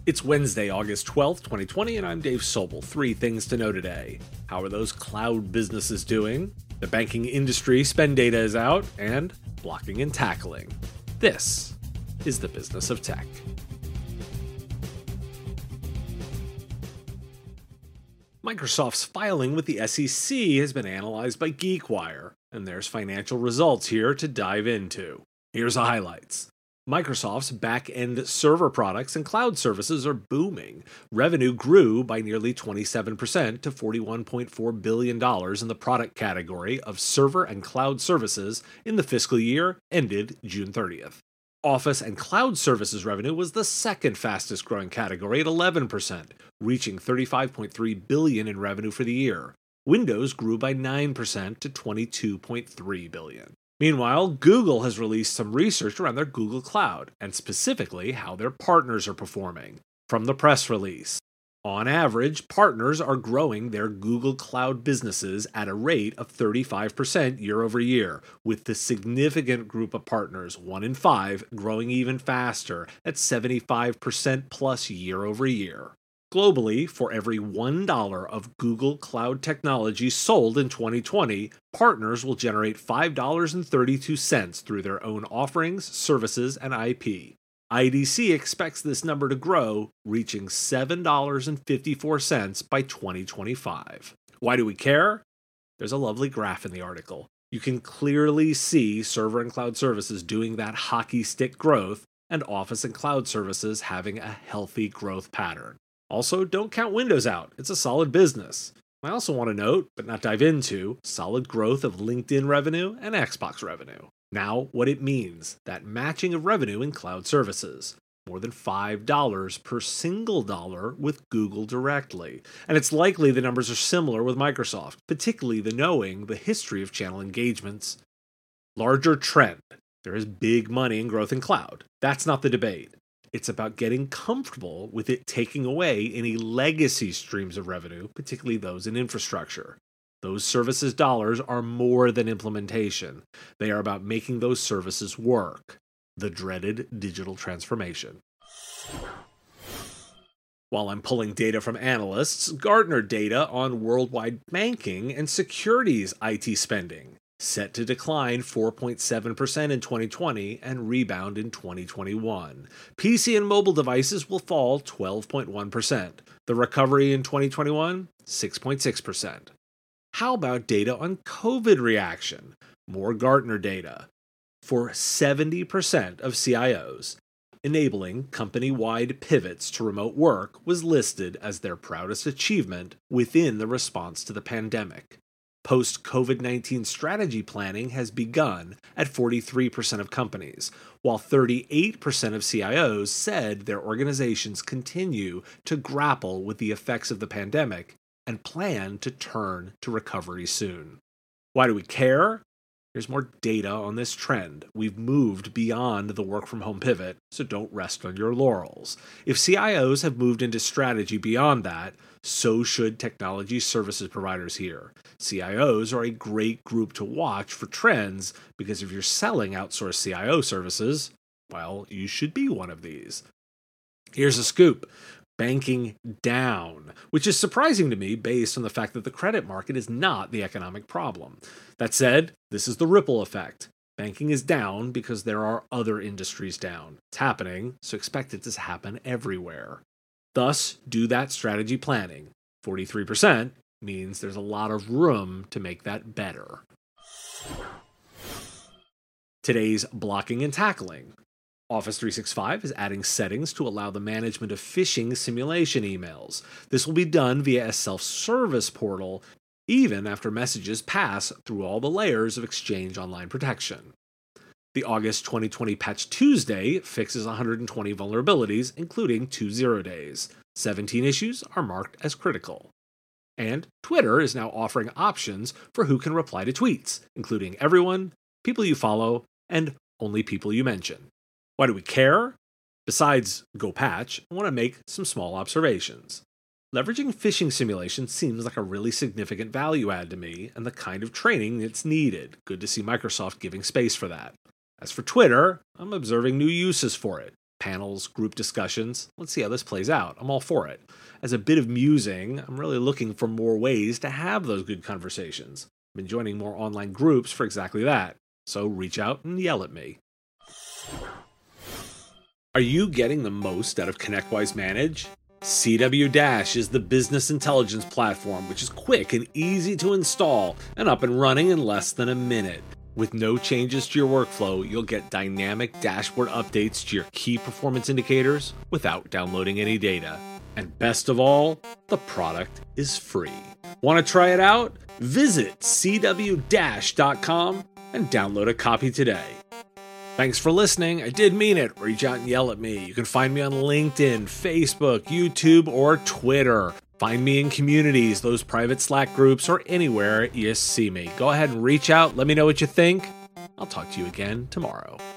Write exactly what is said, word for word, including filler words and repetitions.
It's Wednesday, August twelfth, twenty twenty, and I'm Dave Sobel. Three things to know today. How are those cloud businesses doing? The banking industry spend data is out, and blocking and tackling. This is the business of tech. Microsoft's filing with the S E C has been analyzed by GeekWire, and there's financial results here to dive into. Here's the highlights. Microsoft's back-end server products and cloud services are booming. Revenue grew by nearly twenty-seven percent to forty-one point four billion dollars in the product category of server and cloud services in the fiscal year ended June thirtieth. Office and cloud services revenue was the second fastest growing category at eleven percent, reaching thirty-five point three billion dollars in revenue for the year. Windows grew by nine percent to twenty-two point three billion dollars. Meanwhile, Google has released some research around their Google Cloud, and specifically how their partners are performing. From the press release, on average, partners are growing their Google Cloud businesses at a rate of thirty-five percent year over year, with the significant group of partners, one in five, growing even faster at seventy-five percent plus year over year. Globally, for every one dollar of Google Cloud technology sold in twenty twenty, partners will generate five dollars and thirty-two cents through their own offerings, services, and I P. I D C expects this number to grow, reaching seven dollars and fifty-four cents by twenty twenty-five. Why do we care? There's a lovely graph in the article. You can clearly see server and cloud services doing that hockey stick growth, and Office and cloud services having a healthy growth pattern. Also, don't count Windows out. It's a solid business. I also want to note, but not dive into, solid growth of LinkedIn revenue and Xbox revenue. Now, what it means, that matching of revenue in cloud services. More than five dollars per single dollar with Google directly. And it's likely the numbers are similar with Microsoft, particularly the knowing the history of channel engagements. Larger trend. There is big money in growth in cloud. That's not the debate. It's about getting comfortable with it taking away any legacy streams of revenue, particularly those in infrastructure. Those services dollars are more than implementation. They are about making those services work. The dreaded digital transformation. While I'm pulling data from analysts, Gartner data on worldwide banking and securities I T spending. Set to decline four point seven percent in twenty twenty and rebound in twenty twenty-one. P C and mobile devices will fall twelve point one percent. The recovery in twenty twenty-one, six point six percent. How about data on COVID reaction? More Gartner data. For seventy percent of C I Os, enabling company-wide pivots to remote work was listed as their proudest achievement within the response to the pandemic. Post-COVID nineteen strategy planning has begun at forty-three percent of companies, while thirty-eight percent of C I Os said their organizations continue to grapple with the effects of the pandemic and plan to turn to recovery soon. Why do we care? Here's more data on this trend. We've moved beyond the work-from-home pivot, so don't rest on your laurels. If C I Os have moved into strategy beyond that, so should technology services providers here. C I Os are a great group to watch for trends because if you're selling outsourced C I O services, well, you should be one of these. Here's a scoop. Banking down, which is surprising to me based on the fact that the credit market is not the economic problem. That said, this is the ripple effect. Banking is down because there are other industries down. It's happening, so expect it to happen everywhere. Thus, do that strategy planning. forty-three percent means there's a lot of room to make that better. Today's blocking and tackling. Office three sixty-five is adding settings to allow the management of phishing simulation emails. This will be done via a self-service portal, even after messages pass through all the layers of Exchange Online protection. The August twenty twenty Patch Tuesday fixes one hundred twenty vulnerabilities, including two zero days. seventeen issues are marked as critical. And Twitter is now offering options for who can reply to tweets, including everyone, people you follow, and only people you mention. Why do we care? Besides go patch, I want to make some small observations. Leveraging phishing simulation seems like a really significant value add to me and the kind of training that's needed. Good to see Microsoft giving space for that. As for Twitter, I'm observing new uses for it. Panels, group discussions. Let's see how this plays out. I'm all for it. As a bit of musing, I'm really looking for more ways to have those good conversations. I've been joining more online groups for exactly that. So reach out and yell at me. Are you getting the most out of ConnectWise Manage? C W Dash is the business intelligence platform, which is quick and easy to install and up and running in less than a minute. With no changes to your workflow, you'll get dynamic dashboard updates to your key performance indicators without downloading any data. And best of all, the product is free. Want to try it out? Visit c w dash dot com and download a copy today. Thanks for listening. I did mean it. Reach out and yell at me. You can find me on LinkedIn, Facebook, YouTube, or Twitter. Find me in communities, those private Slack groups, or anywhere you see me. Go ahead and reach out. Let me know what you think. I'll talk to you again tomorrow.